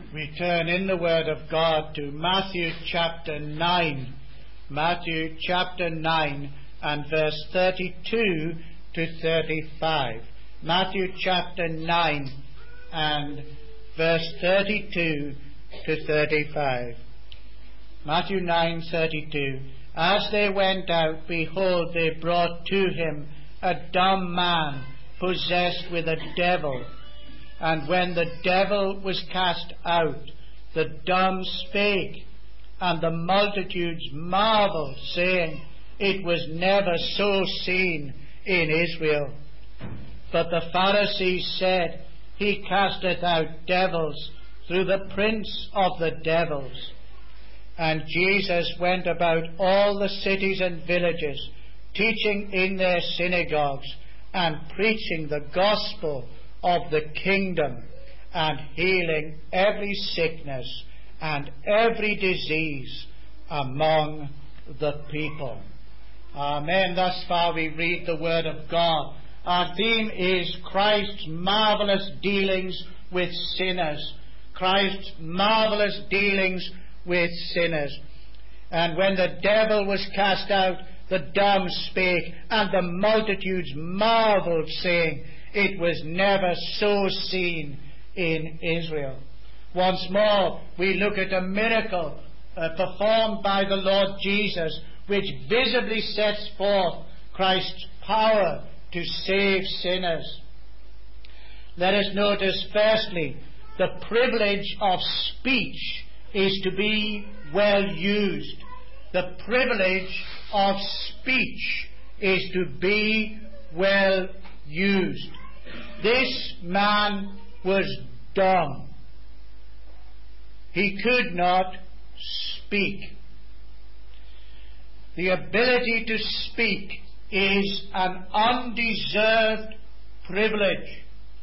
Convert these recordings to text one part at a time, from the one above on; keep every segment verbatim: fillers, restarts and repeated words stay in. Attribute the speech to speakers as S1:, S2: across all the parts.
S1: We turn in the Word of God to Matthew chapter nine. Matthew chapter nine and verse thirty-two to thirty-five. Matthew chapter nine and verse thirty-two to thirty-five. Matthew nine thirty-two. As they went out, behold, they brought to him a dumb man possessed with a devil. And when the devil was cast out, the dumb spake, and the multitudes marveled, saying, It was never so seen in Israel. But the Pharisees said, He casteth out devils through the prince of the devils. And Jesus went about all the cities and villages, teaching in their synagogues, and preaching the gospel of the kingdom, and healing every sickness and every disease among the people. Amen. Thus far we read the Word of God. Our theme is Christ's marvelous dealings with sinners. Christ's marvelous dealings with sinners. And when the devil was cast out, the dumb spake, and the multitudes marveled, saying, It was never so seen in Israel. Once more, we look at a miracle uh, performed by the Lord Jesus, which visibly sets forth Christ's power to save sinners. Let us notice, firstly, the privilege of speech is to be well used. The privilege of speech is to be well used. This man was dumb. He could not speak. The ability to speak is an undeserved privilege.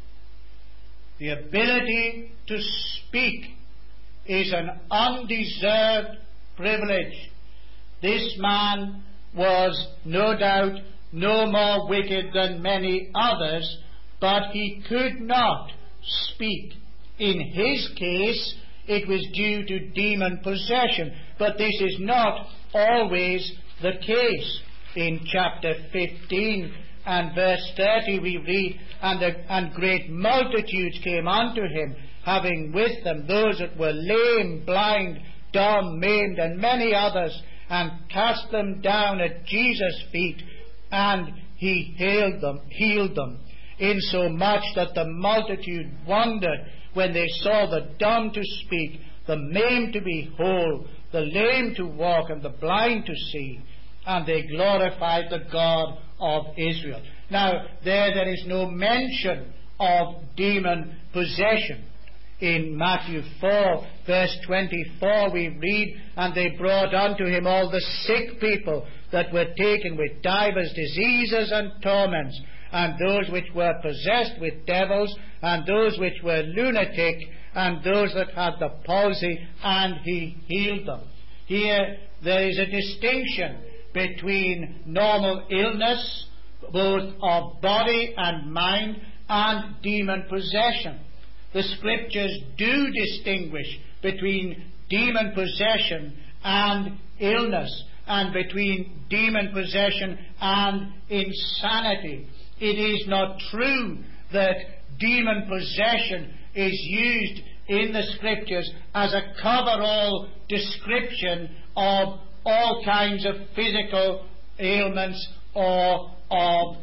S1: The ability to speak is an undeserved privilege. This man was no doubt no more wicked than many others, but he could not speak. In his case, it was due to demon possession, but this is not always the case. In chapter fifteen and verse thirty we read, and, the, and great multitudes came unto him, having with them those that were lame, blind, dumb, maimed, and many others, and cast them down at Jesus' feet, and he healed them, healed them, insomuch that the multitude wondered when they saw the dumb to speak, the maimed to be whole, the lame to walk, and the blind to see, and they glorified the God of Israel. Now, there there is no mention of demon possession. In Matthew four, verse twenty-four, we read, And they brought unto him all the sick people that were taken with divers diseases and torments, and those which were possessed with devils, and those which were lunatic, and those that had the palsy, and he healed them. Here there is a distinction between normal illness, both of body and mind, and demon possession. The Scriptures do distinguish between demon possession and illness, and between demon possession and insanity. It is not true that demon possession is used in the Scriptures as a cover-all description of all kinds of physical ailments or of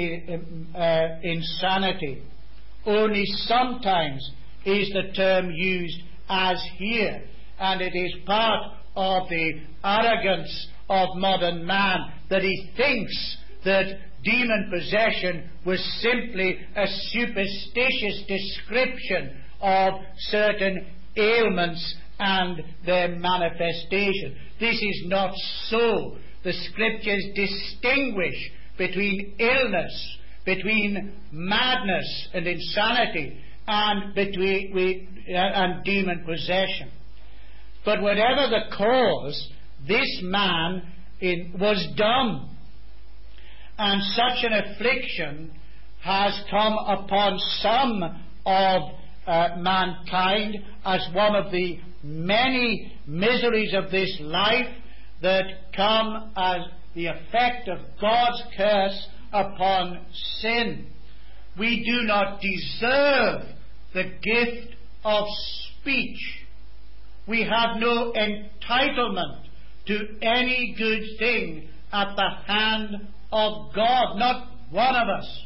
S1: uh, insanity. Only sometimes is the term used as here, and it is part of the arrogance of modern man that he thinks that demon possession was simply a superstitious description of certain ailments and their manifestation. This is not so. The Scriptures distinguish between illness, between madness and insanity, and between uh, and demon possession. But whatever the cause, this man in, was dumb, and such an affliction has come upon some of uh, mankind as one of the many miseries of this life that come as the effect of God's curse upon sin. We do not deserve the gift of speech. We have no entitlement to any good thing at the hand of God, not one of us.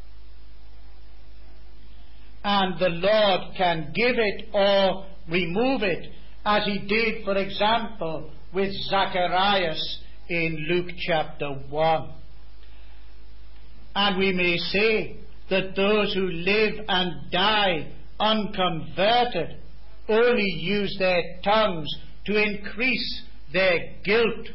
S1: And the Lord can give it or remove it, as he did, for example, with Zacharias in Luke chapter one. And we may say that those who live and die unconverted only use their tongues to increase their guilt.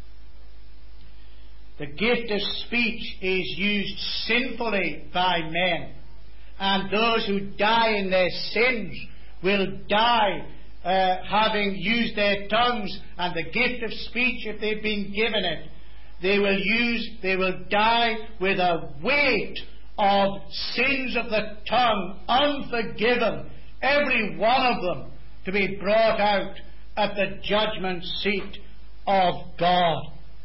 S1: The gift of speech is used sinfully by men, and those who die in their sins will die uh, having used their tongues and the gift of speech, if they've been given it. They will use, they will die with a weight of sins of the tongue, unforgiven, every one of them, to be brought out at the judgment seat of God.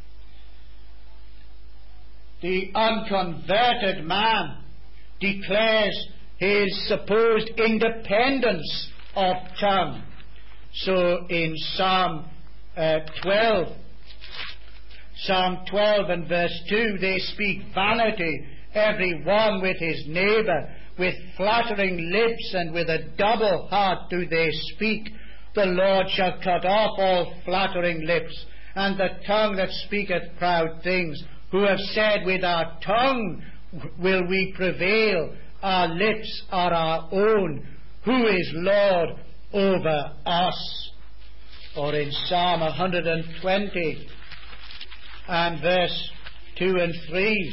S1: The unconverted man declares his supposed independence of tongue. So in Psalm uh, twelve, Psalm twelve and verse two, they speak vanity, every one with his neighbour, with flattering lips and with a double heart do they speak. The Lord shall cut off all flattering lips, and the tongue that speaketh proud things, who have said, with our tongue will we prevail, our lips are our own, who is Lord over us? Or in Psalm one hundred twenty and verse two and three,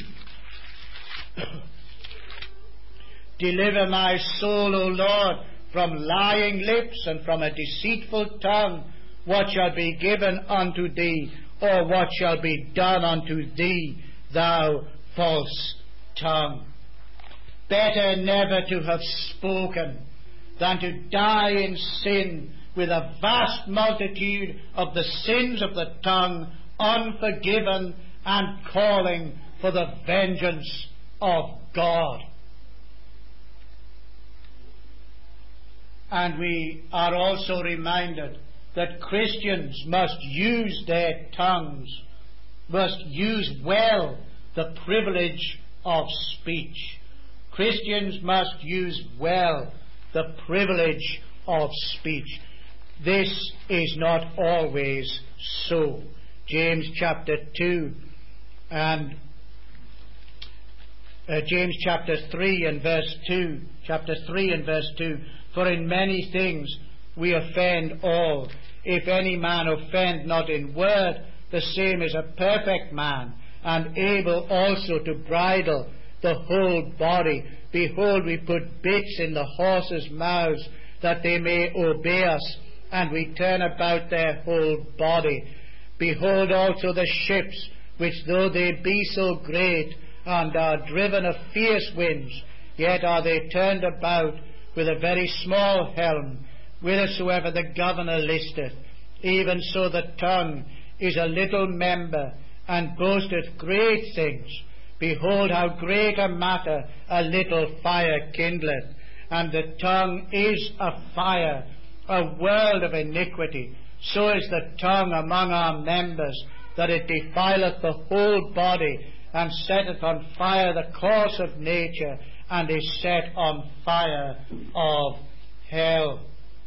S1: deliver my soul, O Lord, from lying lips and from a deceitful tongue. What shall be given unto thee, or what shall be done unto thee, thou false tongue? Better never to have spoken than to die in sin with a vast multitude of the sins of the tongue unforgiven and calling for the vengeance of God. And we are also reminded that Christians must use their tongues, must use well the privilege of speech. Christians must use well the privilege of speech. This is not always so. James chapter two and uh, James chapter three and verse two, chapter three and verse two, for in many things we offend all. If any man offend not in word, the same is a perfect man, and able also to bridle the whole body. Behold, we put bits in the horses' mouths, that they may obey us, and we turn about their whole body. Behold also the ships, which though they be so great, and are driven of fierce winds, yet are they turned about with a very small helm, whithersoever the governor listeth. Even so the tongue is a little member, and boasteth great things. Behold, how great a matter a little fire kindleth. And the tongue is a fire, a world of iniquity. So is the tongue among our members, that it defileth the whole body, and setteth on fire the course of nature, and is set on fire of hell.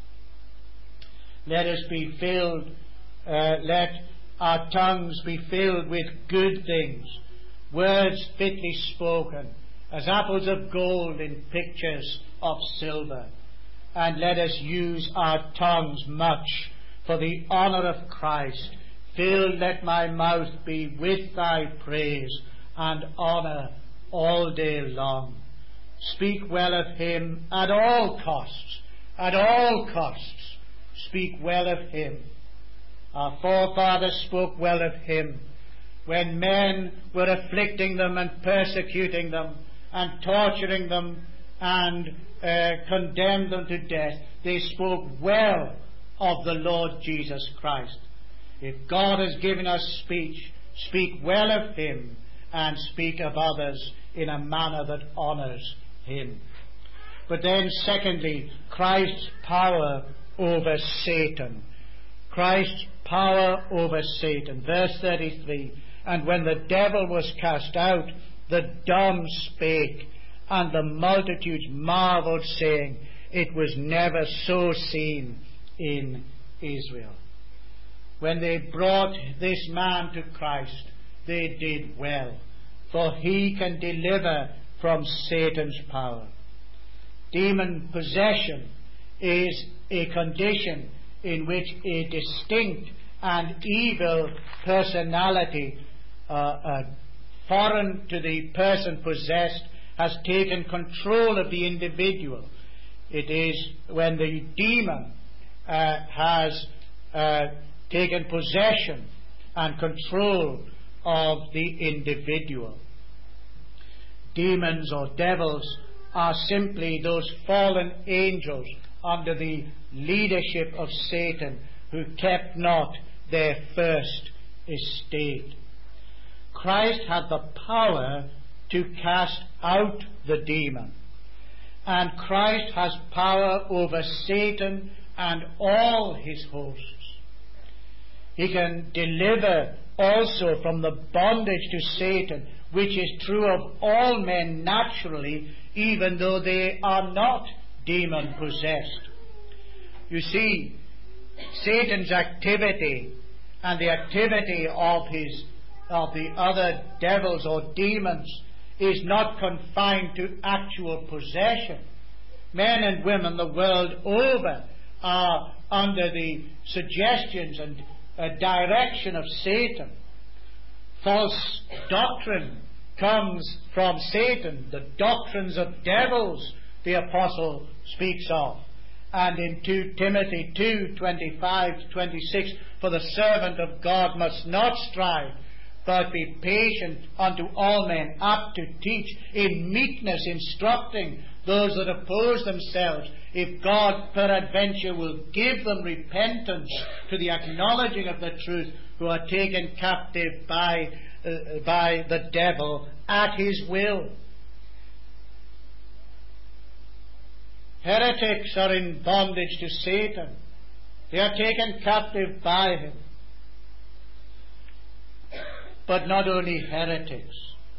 S1: Let us be filled, uh, let our tongues be filled with good things, words fitly spoken, as apples of gold in pictures of silver. And let us use our tongues much for the honour of Christ. Filled let my mouth be with thy praise and honour all day long. Speak well of him at all costs, at all costs. Speak well of him. Our forefathers spoke well of him when men were afflicting them and persecuting them and torturing them and uh, condemned them to death, they spoke well of the Lord Jesus Christ. If God has given us speech, speak well of Him and speak of others in a manner that honours Him. But then secondly, Christ's power over Satan. Christ's power over Satan. Verse thirty-three, and when the devil was cast out, the dumb spake, and the multitudes marvelled, saying, it was never so seen in Israel. When they brought this man to Christ, they did well, for he can deliver from Satan's power. Demon possession is a condition in which a distinct and evil personality, uh, uh, foreign to the person possessed, has taken control of the individual. It is when the demon uh, has uh, taken possession and control of the individual. Demons or devils are simply those fallen angels under the leadership of Satan, who kept not their first estate. Christ had the power to cast out the demon, and Christ has power over Satan and all his hosts. He can deliver also from the bondage to Satan, which is true of all men naturally, even though they are not demon possessed. You see, Satan's activity and the activity of his of the other devils or demons is not confined to actual possession. Men and women the world over are under the suggestions and uh, direction of Satan. False doctrine comes from Satan. The doctrines of devils the apostle speaks of. And in Second Timothy two, twenty-five to twenty-six, for the servant of God must not strive, but be patient unto all men, apt to teach, in meekness instructing those that oppose themselves, if God peradventure will give them repentance to the acknowledging of the truth, who are taken captive by, uh, by the devil at his will. Heretics are in bondage to Satan. They are taken captive by him. But not only heretics.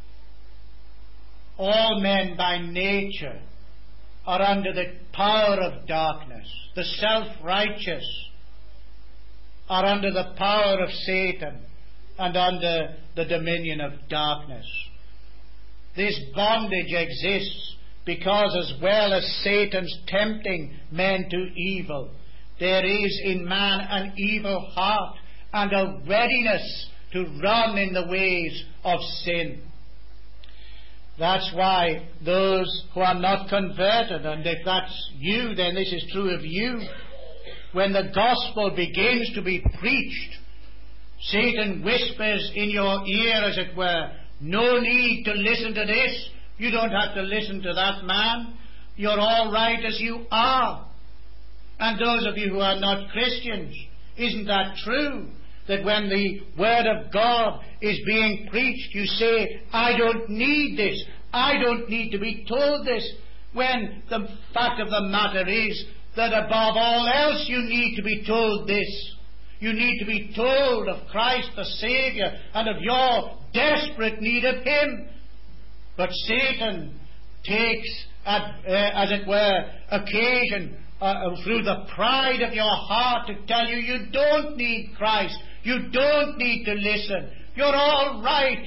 S1: All men by nature are under the power of darkness. The self-righteous are under the power of Satan and under the dominion of darkness. This bondage exists because, as well as Satan's tempting men to evil, there is in man an evil heart and a readiness to run in the ways of sin. That's why those who are not converted, and if that's you, then this is true of you, when the gospel begins to be preached, Satan whispers in your ear, as it were, no need to listen to this. You don't have to listen to that man. You're all right as you are. And those of you who are not Christians, isn't that true? That when the Word of God is being preached, you say, I don't need this. I don't need to be told this. When the fact of the matter is that above all else you need to be told this. You need to be told of Christ the Saviour and of your desperate need of Him. But Satan takes, at, uh, as it were, occasion uh, through the pride of your heart to tell you you don't need Christ. You don't need to listen. You're all right.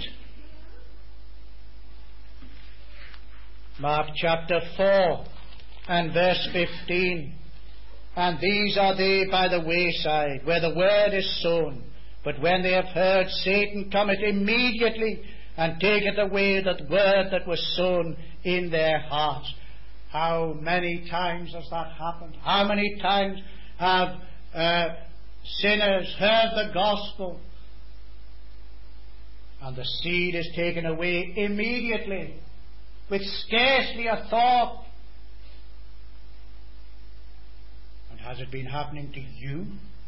S1: Mark chapter four and verse fifteen. And these are they by the wayside, where the word is sown. But when they have heard, Satan cometh immediately, and taketh away that word that was sown in their hearts. How many times has that happened? How many times have uh, sinners heard the gospel, and the seed is taken away immediately, with scarcely a thought, has it been happening to you?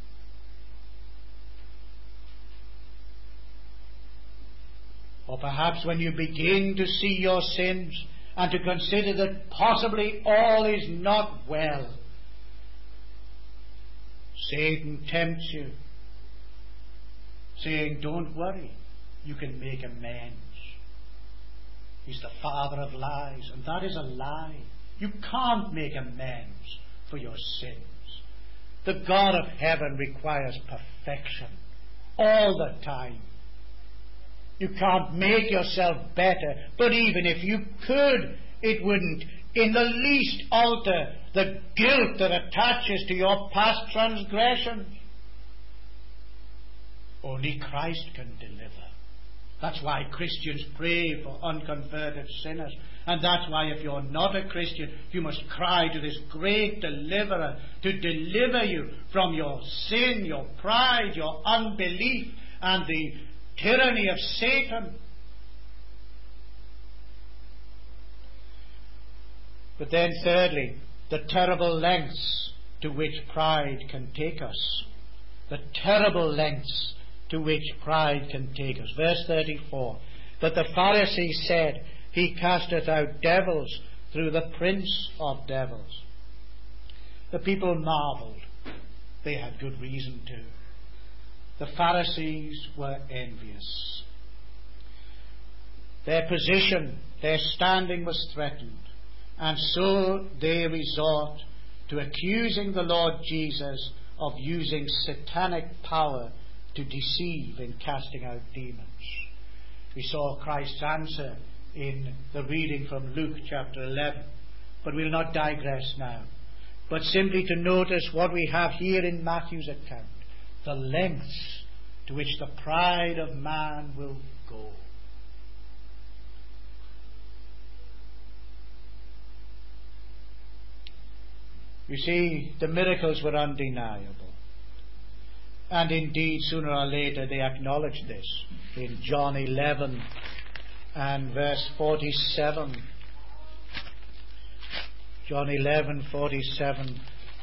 S1: Or perhaps when you begin to see your sins and to consider that possibly all is not well, Satan tempts you, saying, don't worry, you can make amends. He's the father of lies, and that is a lie. You can't make amends for your sins. The God of heaven requires perfection all the time. You can't make yourself better, but even if you could, it wouldn't in the least alter the guilt that attaches to your past transgressions. Only Christ can deliver. That's why Christians pray for unconverted sinners. And that's why if you're not a Christian, you must cry to this great deliverer to deliver you from your sin, your pride, your unbelief, and the tyranny of Satan. But then thirdly, the terrible lengths to which pride can take us. The terrible lengths to which pride can take us. Verse thirty-four. But the Pharisees said, He casteth out devils through the prince of devils. The people marveled. They had good reason to. The Pharisees were envious. Their position, their standing was threatened. And so they resort to accusing the Lord Jesus of using satanic power to deceive in casting out demons. We saw Christ's answer in the reading from Luke chapter eleven. But we'll not digress now, but simply to notice what we have here in Matthew's account, the lengths to which the pride of man will go. You see, the miracles were undeniable. And indeed, sooner or later, they acknowledged this. In John eleven and verse forty-seven. John eleven, forty-seven.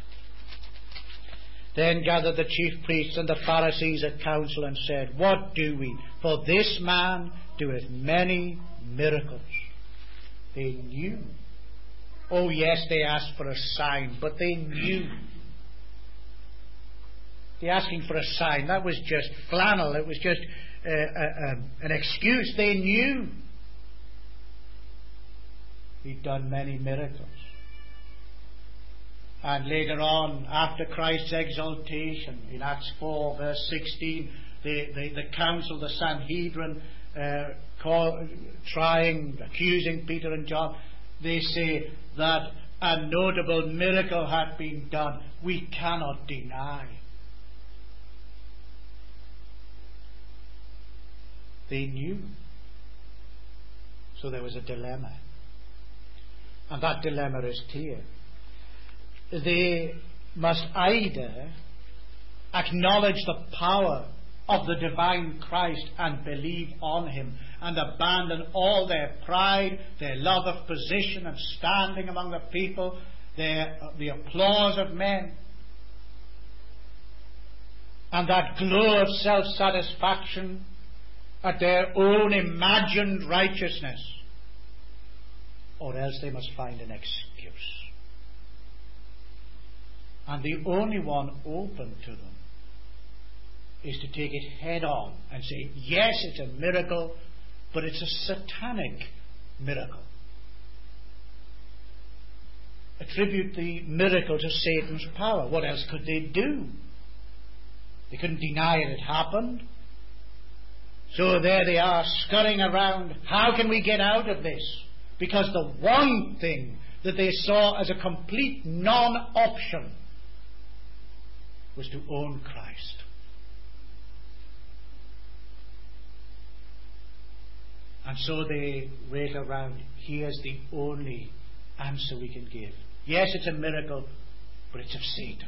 S1: Then gathered the chief priests and the Pharisees at council and said, What do we? For this man doeth many miracles. They knew. Oh yes, they asked for a sign, but they knew. The asking for a sign, that was just flannel. It was just uh, uh, um, an excuse. They knew. He'd done many miracles. And later on, after Christ's exaltation, in Acts four, verse sixteen, the, the, the council, the Sanhedrin, uh, call, trying, accusing Peter and John, they say that a notable miracle had been done. We cannot deny. They knew. So there was a dilemma. And that dilemma is clear. They must either acknowledge the power of the divine Christ and believe on Him and abandon all their pride, their love of position and standing among the people, their, the applause of men, and that glow of self-satisfaction at their own imagined righteousness, or else they must find an excuse. And the only one open to them is to take it head on and say, yes, it's a miracle, but it's a satanic miracle. Attribute the miracle to Satan's power. What else could they do? They couldn't deny it had happened. So there they are, scurrying around. How can we get out of this? Because the one thing that they saw as a complete non-option was to own Christ. And so they rake around. Here's the only answer we can give. Yes, it's a miracle, but it's of Satan.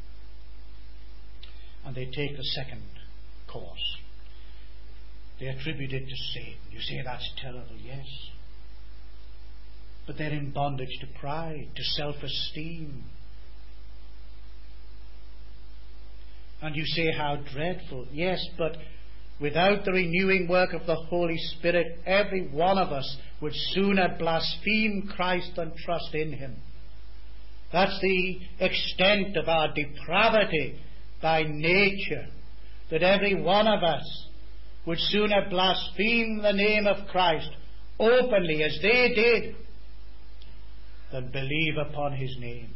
S1: And they take the second course. They attribute it to Satan. You say that's terrible, yes. But they're in bondage to pride, to self-esteem. And you say, how dreadful. Yes, but without the renewing work of the Holy Spirit, every one of us would sooner blaspheme Christ than trust in Him. That's the extent of our depravity by nature, that every one of us would sooner blaspheme the name of Christ openly, as they did, than believe upon His name.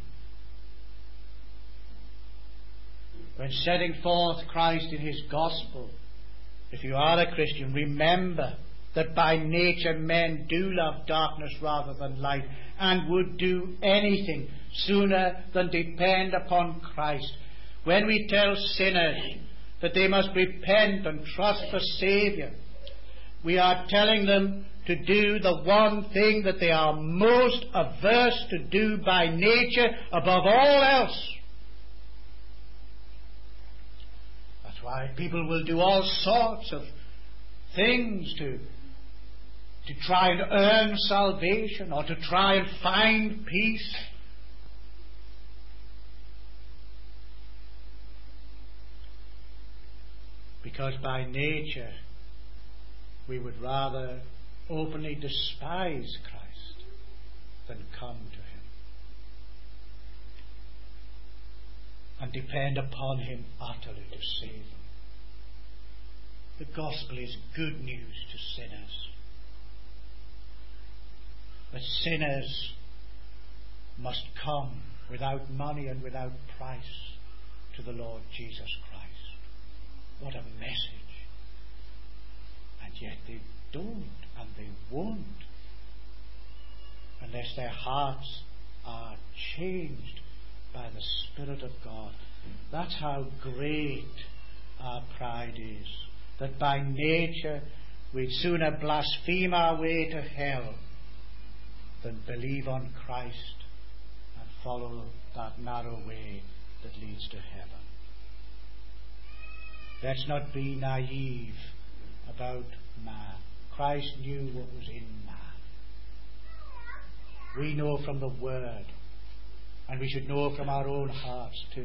S1: When setting forth Christ in His gospel, if you are a Christian, remember that by nature men do love darkness rather than light, and would do anything sooner than depend upon Christ. When we tell sinners that they must repent and trust the Saviour, we are telling them to do the one thing that they are most averse to do by nature above all else. That's why people will do all sorts of things to, to try and earn salvation, or to try and find peace. Because by nature we would rather openly despise Christ than come to Him and depend upon Him utterly to save them. The gospel is good news to sinners. That sinners must come without money and without price to the Lord Jesus Christ. What a message. And yet they don't, and they won't, unless their hearts are changed by the Spirit of God. That's how great our pride is, that by nature we'd sooner blaspheme our way to hell than believe on Christ and follow that narrow way that leads to heaven. Let's not be naive about man. Christ knew what was in man. We know from the Word, and we should know from our own hearts too.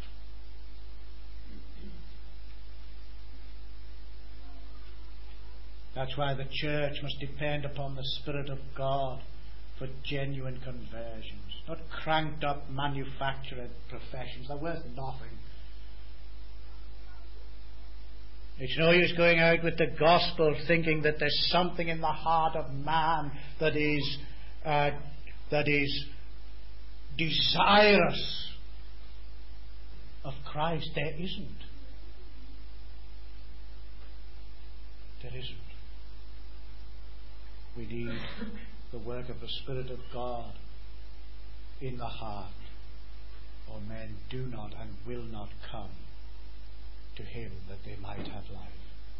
S1: That's why the church must depend upon the Spirit of God for genuine conversions, not cranked up manufactured professions. They're worth nothing. It's no use going out with the gospel thinking that there's something in the heart of man that is uh, that is desirous of Christ. There isn't. There isn't. We need the work of the Spirit of God in the heart, or men do not and will not come to Him that they might have life.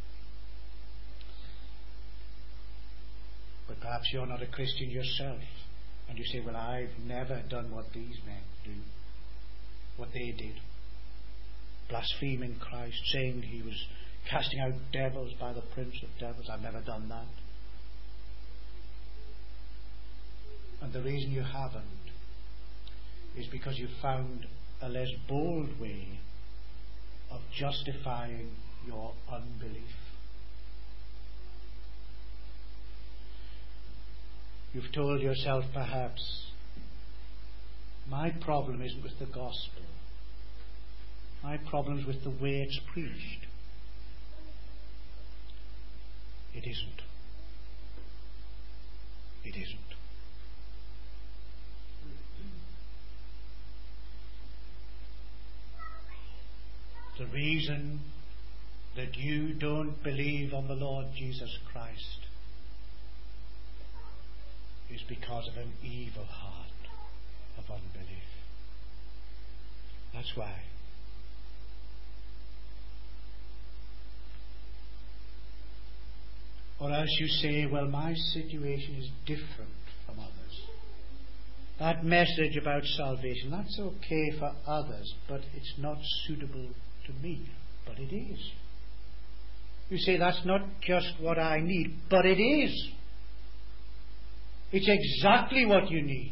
S1: But perhaps you're not a Christian yourself, and you say, well, I've never done what these men do, what they did, blaspheming Christ, saying He was casting out devils by the prince of devils. I've never done that. And the reason you haven't is because you found a less bold way of justifying your unbelief. You've told yourself, perhaps, my problem isn't with the gospel. My problem is with the way it's preached. It isn't. It isn't. The reason that you don't believe on the Lord Jesus Christ is because of an evil heart of unbelief. That's why. Or else you say, well, my situation is different from others. That message about salvation, that's okay for others, but it's not suitable to me. But it is. You say, that's not just what I need, but it is. It's exactly what you need.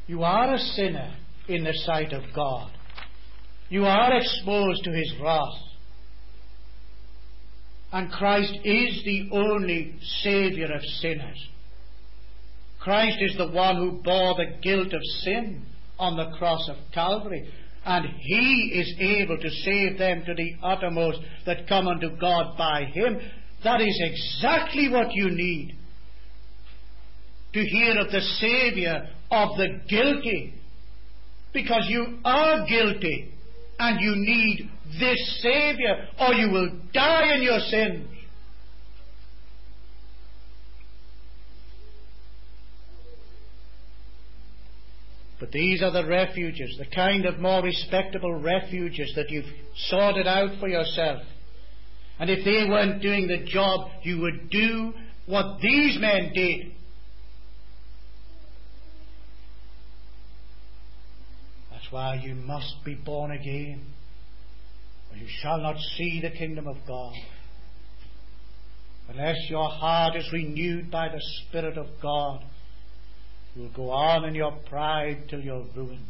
S1: You are a sinner in the sight of God. You are exposed to His wrath. And Christ is the only Saviour of sinners. Christ is the one who bore the guilt of sin on the cross of Calvary. And He is able to save them to the uttermost that come unto God by Him. That is exactly what you need. To hear of the Saviour of the guilty. Because you are guilty. And you need this Saviour, or you will die in your sins. But these are the refuges, the kind of more respectable refuges that you've sorted out for yourself. And if they weren't doing the job, you would do what these men did. That's why you must be born again, or you shall not see the kingdom of God. Unless your heart is renewed by the Spirit of God, you'll go on in your pride till you're ruined.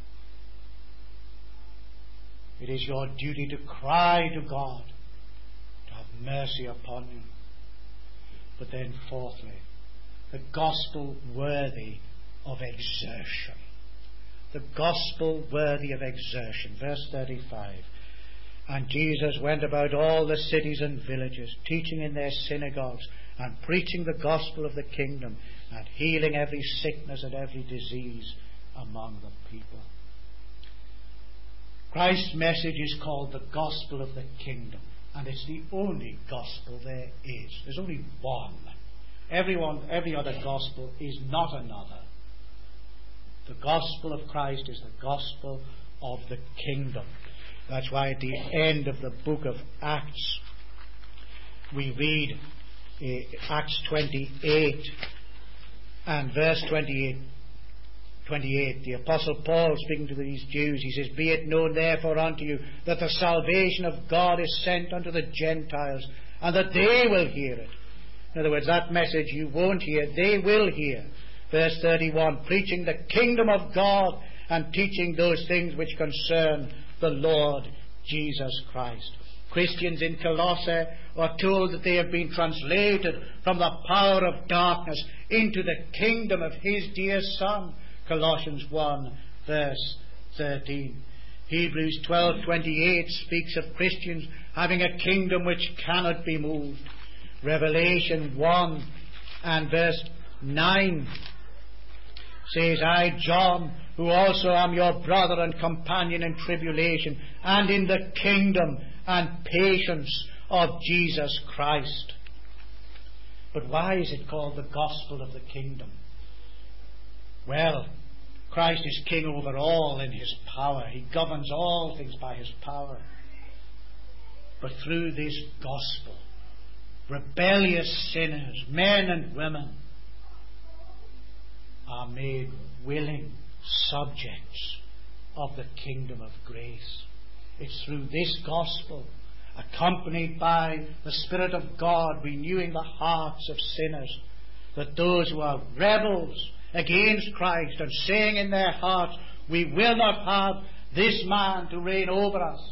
S1: It is your duty to cry to God to have mercy upon you. But then fourthly, the gospel worthy of exertion. The gospel worthy of exertion. Verse thirty-five. And Jesus went about all the cities and villages, teaching in their synagogues, and preaching the gospel of the kingdom, and healing every sickness and every disease among the people. Christ's message is called the gospel of the kingdom, and it's the only gospel there is. There's only one. Everyone, every other gospel is not another. The gospel of Christ is the gospel of the kingdom. That's why at the end of the book of Acts, we read uh, Acts twenty-eight and verse twenty-eight. twenty-eight, the Apostle Paul speaking to these Jews, he says, Be it known therefore unto you that the salvation of God is sent unto the Gentiles, and that they will hear it. In other words, that message you won't hear, they will hear. Verse thirty-one, preaching the kingdom of God and teaching those things which concern the Lord Jesus Christ. Christians in Colossae are told that they have been translated from the power of darkness into the kingdom of His dear Son. Colossians one verse thirteen. Hebrews twelve twenty-eight speaks of Christians having a kingdom which cannot be moved. Revelation one and verse nine says, I, John, who also am your brother and companion in tribulation and in the kingdom and patience of Jesus Christ. But why is it called the gospel of the kingdom? Well, Christ is king over all in His power. He governs all things by His power. But through this gospel, rebellious sinners, men and women, are made willing subjects of the kingdom of grace. It's through this gospel, accompanied by the Spirit of God renewing the hearts of sinners, that those who are rebels against Christ and saying in their hearts, we will not have this man to reign over us,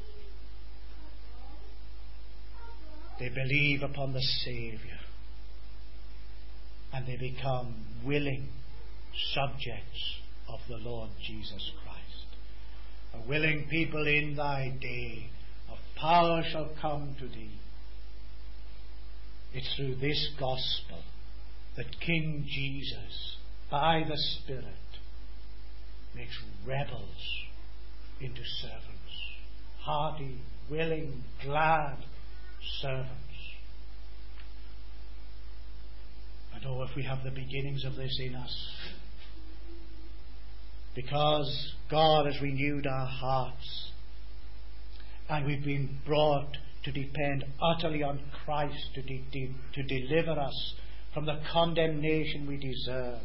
S1: they believe upon the Saviour and they become willing subjects of the Lord Jesus Christ. A willing people in thy day of power shall come to thee. It's through this gospel that King Jesus, by the Spirit, makes rebels into servants. Hearty, willing, glad servants. And oh, if we have the beginnings of this in us, because God has renewed our hearts and we've been brought to depend utterly on Christ to, de- de- to deliver us from the condemnation we deserve,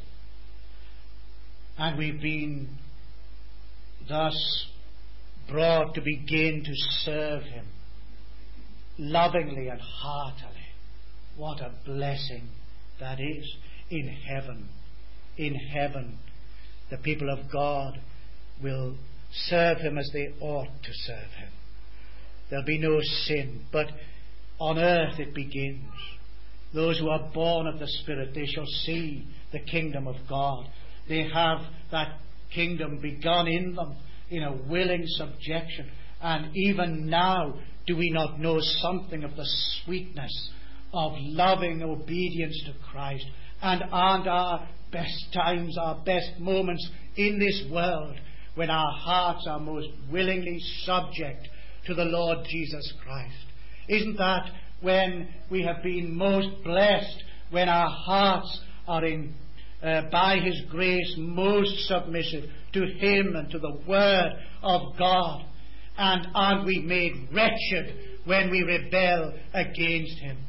S1: and we've been thus brought to begin to serve Him lovingly and heartily. What a blessing that is. In heaven, in heaven, the people of God will serve him as they ought to serve him. There'll be no sin, but on earth it begins. Those who are born of the Spirit, they shall see the kingdom of God. They have that kingdom begun in them in a willing subjection. And even now, do we not know something of the sweetness of loving obedience to Christ? And aren't our best times, our best moments in this world when our hearts are most willingly subject to the Lord Jesus Christ? Isn't that when we have been most blessed, when our hearts are in, uh, by His grace, most submissive to Him and to the Word of God? And aren't we made wretched when we rebel against Him?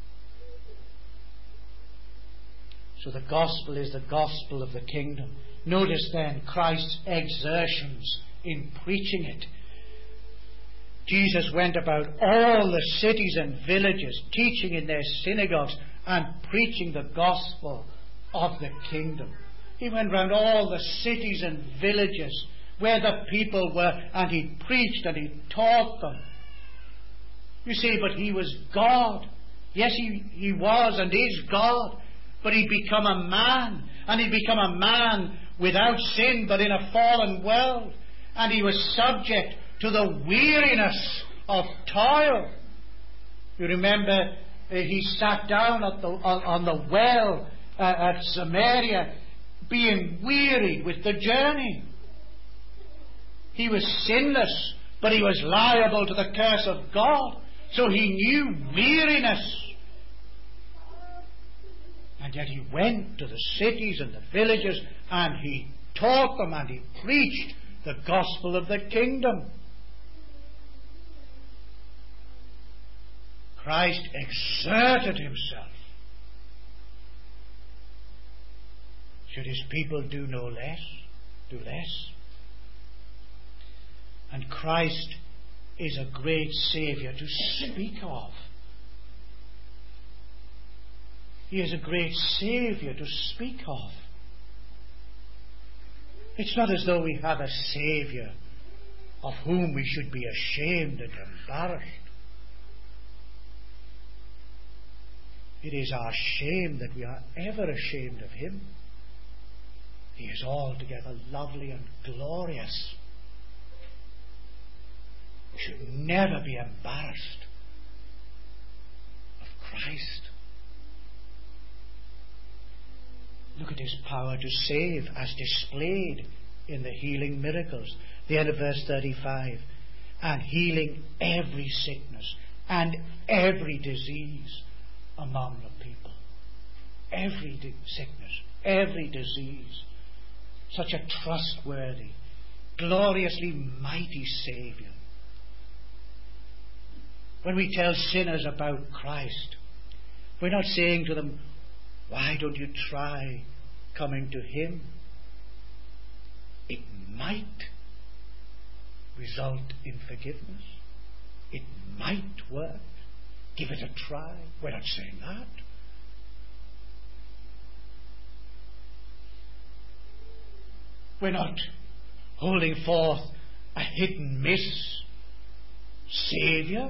S1: So the gospel is the gospel of the kingdom. Notice then Christ's exertions in preaching it. Jesus went about all the cities and villages, teaching in their synagogues and preaching the gospel of the kingdom. He went round all the cities and villages where the people were, and he preached and he taught them. You see, but he was God. Yes, he, he was and is God. But he'd become a man, and he'd become a man without sin, but in a fallen world. And he was subject to the weariness of toil. You remember uh, he sat down at the, on, on the well uh, at Samaria, being wearied with the journey. He was sinless, but he was liable to the curse of God. So he knew weariness. And yet he went to the cities and the villages, and he taught them and he preached the gospel of the kingdom. Christ exerted himself. Should his people do no less? Do less? And Christ is a great Saviour to speak of. He is a great Saviour to speak of. It's not as though we have a Saviour of whom we should be ashamed and embarrassed. It is our shame that we are ever ashamed of him. He is altogether lovely and glorious. We should never be embarrassed of Christ. Look at his power to save as displayed in the healing miracles. The end of verse thirty-five. And healing every sickness and every disease among the people. Every di- sickness, every disease. Such a trustworthy, gloriously mighty Saviour. When we tell sinners about Christ, we're not saying to them, why don't you try coming to him? It might result in forgiveness. It might work. Give it a try. We're not saying that. We're not holding forth a hidden miss Saviour.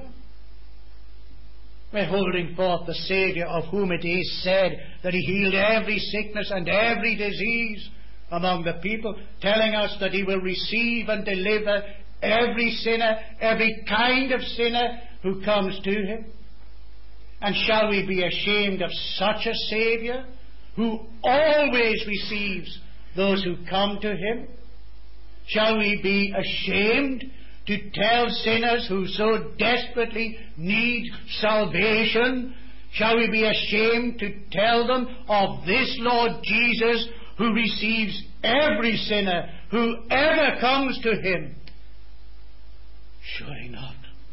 S1: We're holding forth the Saviour of whom it is said that he healed every sickness and every disease among the people, telling us that he will receive and deliver every sinner, every kind of sinner who comes to him. And shall we be ashamed of such a Saviour who always receives those who come to him? Shall we be ashamed to tell sinners who so desperately need salvation? Shall we be ashamed to tell them of this Lord Jesus who receives every sinner who ever comes to him? Surely not.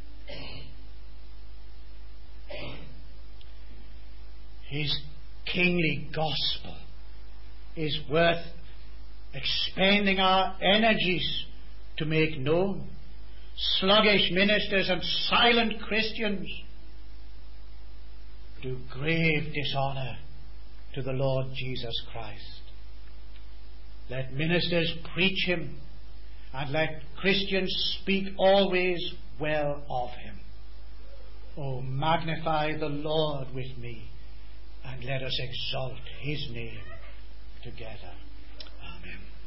S1: His kingly gospel is worth expending our energies to make known. Sluggish ministers and silent Christians do grave dishonour to the Lord Jesus Christ. Let ministers preach him, and let Christians speak always well of him. Oh, magnify the Lord with me, and let us exalt his name together. Amen.